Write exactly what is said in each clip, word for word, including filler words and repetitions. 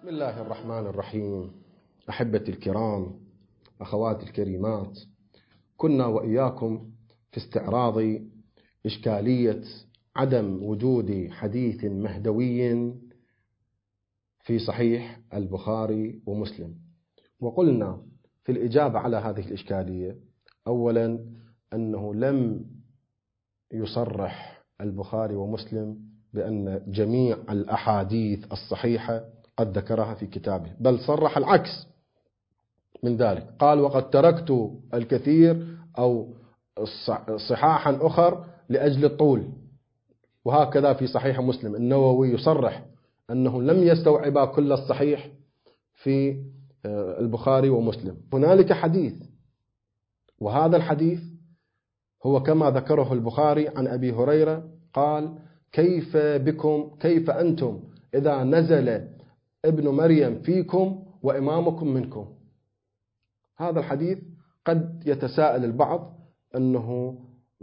بسم الله الرحمن الرحيم. أحبتي الكرام، أخواتي الكريمات، كنا وإياكم في استعراض إشكالية عدم وجود حديث مهدوي في صحيح البخاري ومسلم، وقلنا في الإجابة على هذه الإشكالية أولا أنه لم يصرح البخاري ومسلم بأن جميع الأحاديث الصحيحة قد ذكرها في كتابه، بل صرح العكس من ذلك، قال وقد تركت الكثير أو صحاحا أخر لأجل الطول. وهكذا في صحيح مسلم النووي يصرح أنه لم يستوعب كل الصحيح في البخاري ومسلم. هنالك حديث، وهذا الحديث هو كما ذكره البخاري عن أبي هريرة قال كيف بكم كيف أنتم إذا نزل ابن مريم فيكم وإمامكم منكم. هذا الحديث قد يتساءل البعض أنه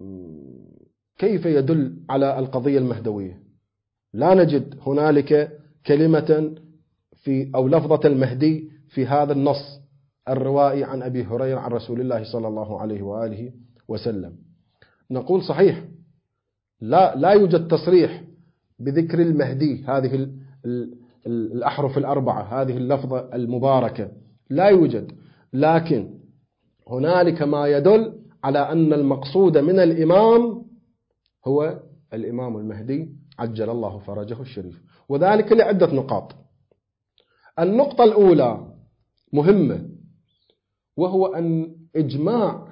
كيف يدل على القضية المهدوية. لا نجد هنالك كلمة في أو لفظة المهدي في هذا النص الروائي عن أبي هريرة عن رسول الله صلى الله عليه وآله وسلم. نقول صحيح لا لا يوجد تصريح بذكر المهدي، هذه الأحرف الأربعة، هذه اللفظة المباركة لا يوجد، لكن هنالك ما يدل على أن المقصود من الإمام هو الإمام المهدي عجل الله فرجه الشريف، وذلك لعدة نقاط. النقطة الأولى مهمة، وهو أن إجماع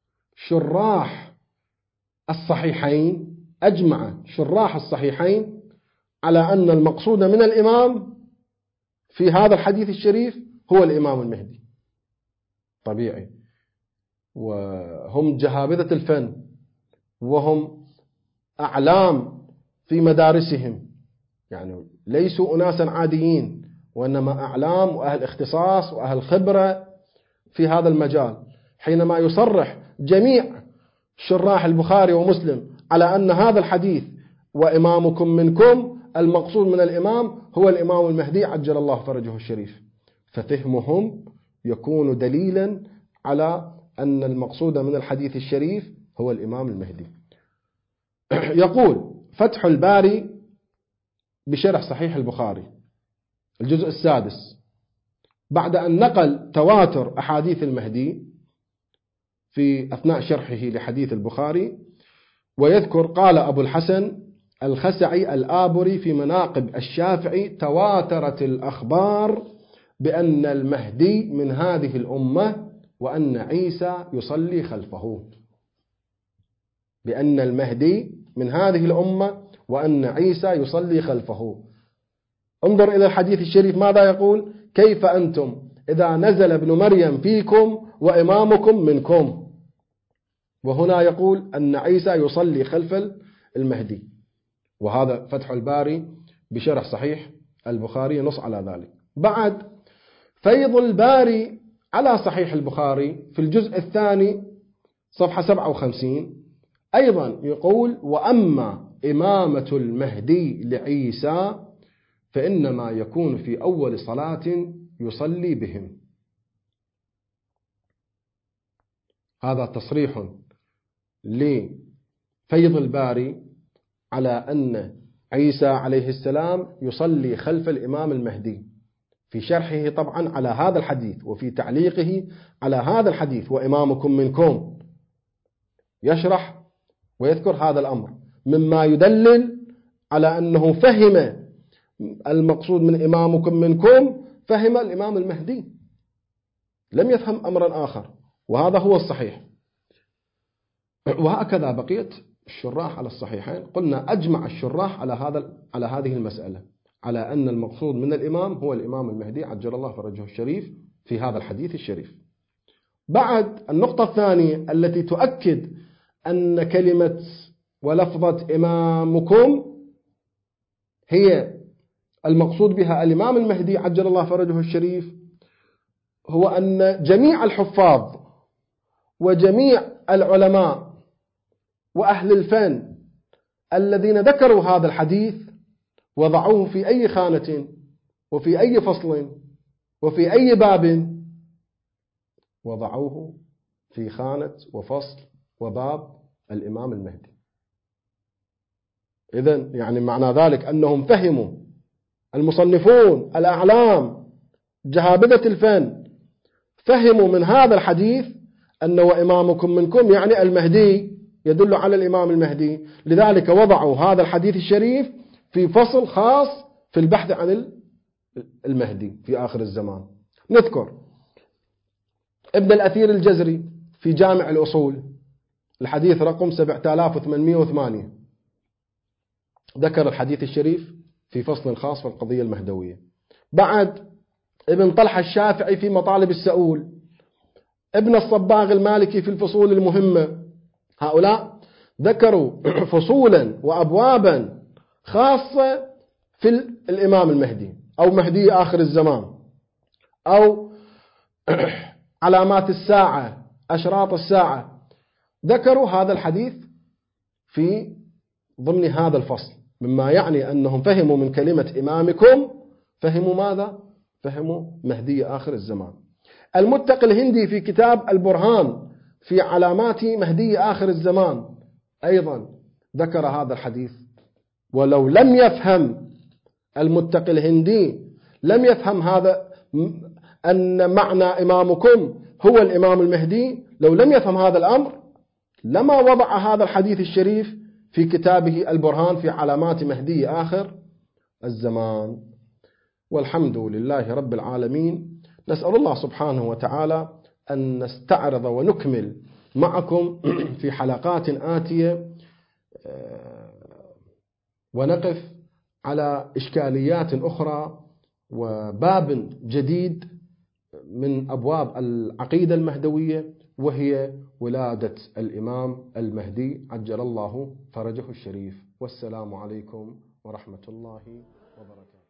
شراح الصحيحين أجمع شراح الصحيحين على أن المقصود من الإمام في هذا الحديث الشريف هو الإمام المهدي. طبيعي، وهم جهابذة الفن وهم أعلام في مدارسهم، يعني ليسوا أناسا عاديين، وإنما أعلام وأهل اختصاص وأهل خبرة في هذا المجال. حينما يصرح جميع شراح البخاري ومسلم على أن هذا الحديث وإمامكم منكم المقصود من الإمام هو الإمام المهدي عجل الله فرجه الشريف، ففهمهم يكون دليلا على أن المقصود من الحديث الشريف هو الإمام المهدي. يقول فتح الباري بشرح صحيح البخاري الجزء السادس بعد أن نقل تواتر أحاديث المهدي في أثناء شرحه لحديث البخاري، ويذكر قال أبو الحسن الخسعي الآبري في مناقب الشافعي تواترت الأخبار بأن المهدي من هذه الأمة وأن عيسى يصلي خلفه. بأن المهدي من هذه الأمة وأن عيسى يصلي خلفه. انظر إلى الحديث الشريف ماذا يقول؟ كيف أنتم إذا نزل ابن مريم فيكم وإمامكم منكم. وهنا يقول أن عيسى يصلي خلف المهدي، وهذا فتح الباري بشرح صحيح البخاري نص على ذلك. بعد فيض الباري على صحيح البخاري في الجزء الثاني صفحة سبعة وخمسين أيضا يقول وأما إمامة المهدي لعيسى فإنما يكون في أول صلاة يصلي بهم. هذا تصريح لفيض الباري على أن عيسى عليه السلام يصلي خلف الإمام المهدي في شرحه طبعا على هذا الحديث، وفي تعليقه على هذا الحديث وإمامكم منكم يشرح ويذكر هذا الأمر، مما يدلل على أنه فهم المقصود من إمامكم منكم فهم الإمام المهدي، لم يفهم أمرا آخر، وهذا هو الصحيح. وهكذا بقية الشراح على الصحيحين، قلنا أجمع الشراح على هذا على هذه المسألة، على أن المقصود من الإمام هو الإمام المهدي عجل الله فرجه الشريف في هذا الحديث الشريف. بعد النقطة الثانية التي تؤكد أن كلمة ولفظة إمامكم هي المقصود بها الإمام المهدي عجل الله فرجه الشريف، هو أن جميع الحفاظ وجميع العلماء وأهل الفن الذين ذكروا هذا الحديث وضعوه في أي خانة وفي أي فصل وفي أي باب وضعوه في خانة وفصل وباب الإمام المهدي. إذن يعني معنى ذلك أنهم فهموا، المصنفون الأعلام جهابذة الفن فهموا من هذا الحديث أنه وإمامكم منكم يعني المهدي، يدل على الإمام المهدي، لذلك وضعوا هذا الحديث الشريف في فصل خاص في البحث عن المهدي في آخر الزمان. نذكر ابن الأثير الجزري في جامع الأصول الحديث رقم سبعة آلاف وثمانمئة وثمانية، ذكر الحديث الشريف في فصل خاص في القضية المهدوية. بعد ابن طلحة الشافعي في مطالب السؤول، ابن الصباغ المالكي في الفصول المهمة، هؤلاء ذكروا فصولا وأبوابا خاصة في الإمام المهدي أو مهدي آخر الزمان أو علامات الساعة، أشراط الساعة، ذكروا هذا الحديث في ضمن هذا الفصل، مما يعني أنهم فهموا من كلمة إمامكم فهموا ماذا؟ فهموا مهدي آخر الزمان. المتقي الهندي في كتاب البرهان في علامات مهدي آخر الزمان أيضا ذكر هذا الحديث، ولو لم يفهم المتقي الهندي لم يفهم هذا أن معنى إمامكم هو الإمام المهدي، لو لم يفهم هذا الأمر لما وضع هذا الحديث الشريف في كتابه البرهان في علامات مهدي آخر الزمان. والحمد لله رب العالمين. نسأل الله سبحانه وتعالى أن نستعرض ونكمل معكم في حلقات آتية ونقف على إشكاليات أخرى وباب جديد من أبواب العقيدة المهدوية، وهي ولادة الإمام المهدي عجل الله فرجه الشريف. والسلام عليكم ورحمة الله وبركاته.